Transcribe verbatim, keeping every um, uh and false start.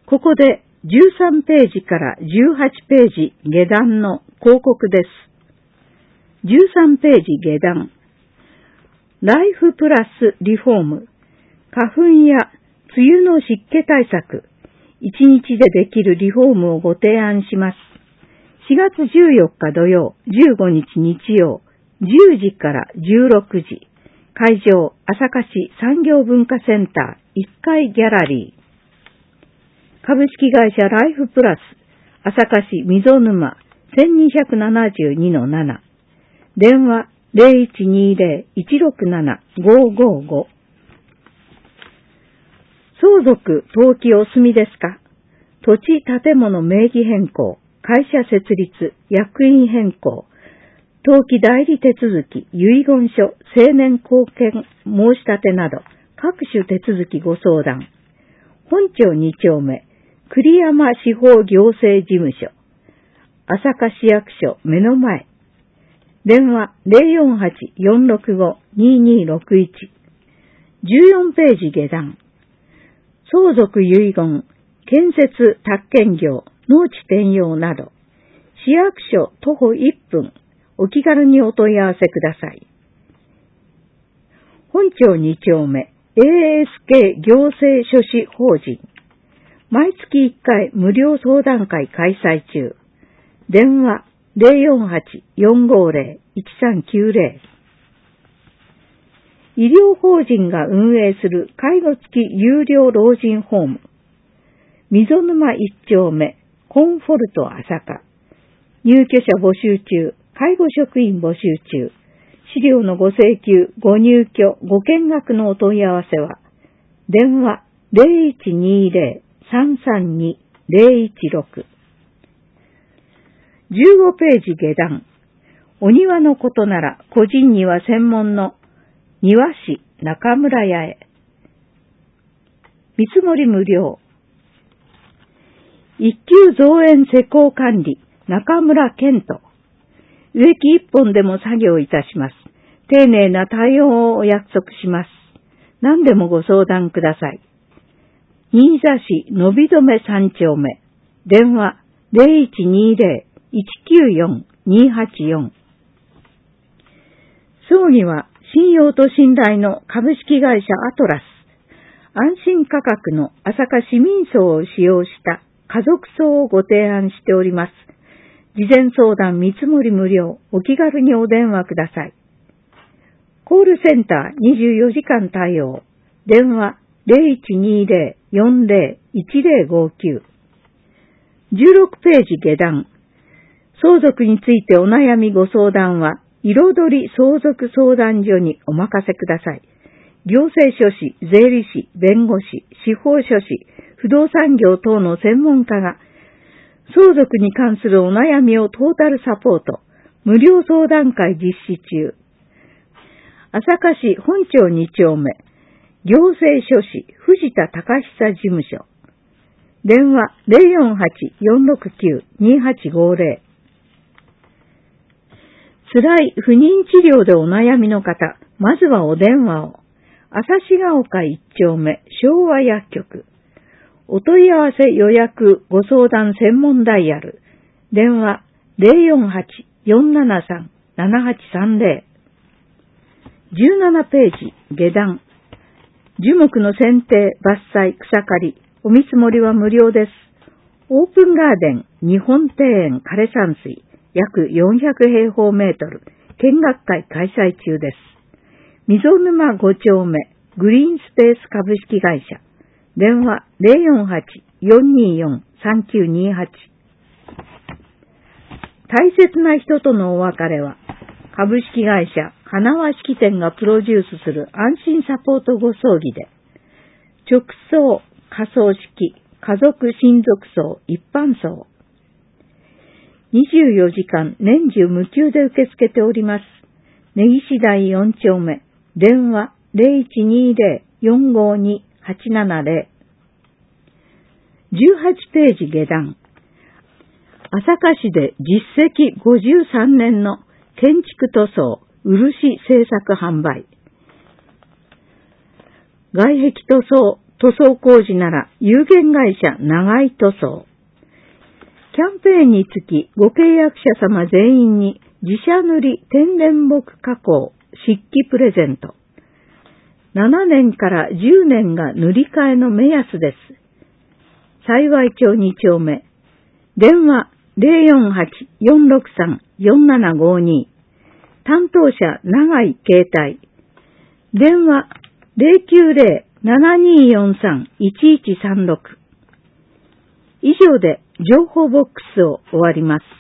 ここでじゅうさんページからじゅうはちページ下段の広告です。じゅうさんページ下段。ライフプラスリフォーム。花粉や梅雨の湿気対策。いちにちでできるリフォームをご提案します。しがつじゅうよっか土曜、じゅうごにち日曜、じゅうじからじゅうろくじ。会場、朝霞市産業文化センターいっかいギャラリー。株式会社ライフプラス、朝霞市溝沼 せんにひゃくななじゅうにのなな。電話 ゼロいちにゼロ いちろくなな ごーごーご。相続登記お済みですか？土地建物名義変更、会社設立、役員変更、登記代理手続き、遺言書、成年後見申し立てなど、各種手続きご相談。本町に丁目、栗山司法行政事務所、朝霞市役所目の前。電話 ゼロよんはち よんろくご ににろくいち。じゅうよんページ下段。相続遺言、建設宅建業、農地転用など、市役所徒歩いっぷん、お気軽にお問い合わせください。本町に丁目、エーエスケー 行政書士法人。毎月いっかい無料相談会開催中。電話 ゼロよんはち よんごゼロ いちさんきゅうゼロ。医療法人が運営する介護付き有料老人ホーム。溝沼いっ丁目、コンフォルト朝霞。入居者募集中、介護職員募集中。資料のご請求、ご入居、ご見学のお問い合わせは、電話 ゼロいちにゼロ さんさんに ゼロいちろく。じゅうごページ下段。お庭のことなら個人庭専門の庭師中村屋へ。見積もり無料。一級造園施工管理中村健人。植木一本でも作業いたします。丁寧な対応をお約束します。何でもご相談ください。新座市のびどめさん丁目。電話 ゼロいちにゼロ いちきゅうよん にはちよん。葬儀は信用と信頼の株式会社アトラス。安心価格の朝霞市民葬を使用した家族葬をご提案しております。事前相談見積もり無料。お気軽にお電話ください。コールセンターにじゅうよじかん対応。電話 ゼロいちにゼロ よんゼロ いちゼロごきゅう。じゅうろくページ下段。相続についてお悩みご相談は、彩り相続相談所にお任せください。行政書士、税理士、弁護士、司法書士、不動産業等の専門家が、相続に関するお悩みをトータルサポート、無料相談会実施中。朝霞市本町に丁目、行政書士、藤田隆久事務所。電話 ゼロよんはち よんろくきゅう にはちごゼロ。辛い不妊治療でお悩みの方、まずはお電話を。朝志ヶ丘いち丁目、昭和薬局。お問い合わせ予約ご相談専門ダイヤル。電話 ゼロよんはち よんななさん ななはちさんゼロ。じゅうななページ下段。樹木の剪定、伐採、草刈り、お見積もりは無料です。オープンガーデン、日本庭園枯山水、約よんひゃくへいほうメートル、見学会開催中です。溝沼ご丁目、グリーンスペース株式会社。電話 ゼロよんはち よんによん さんきゅうにはち。大切な人とのお別れは、株式会社花輪式典がプロデュースする安心サポートご葬儀で、直葬、火葬式、家族親族葬、一般葬。にじゅうよじかん年中無休で受け付けております。根岸台よん丁目、電話 ゼロいちにゼロ よんごに はちななゼロ。じゅうはちページ下段。朝霞市で実績ごじゅうさんねんの建築塗装、漆製作販売。外壁塗装、 塗装工事なら有限会社長井塗装。キャンペーンにつきご契約者様全員に自社塗り天然木加工漆器プレゼント。ななねんからじゅうねんが塗り替えの目安です。幸町に丁目。電話 ゼロよんはち よんろくさん よんななごに。担当者長井携帯。電話 ゼロきゅうゼロ ななによんさん いちいちさんろく。以上で情報ボックスを終わります。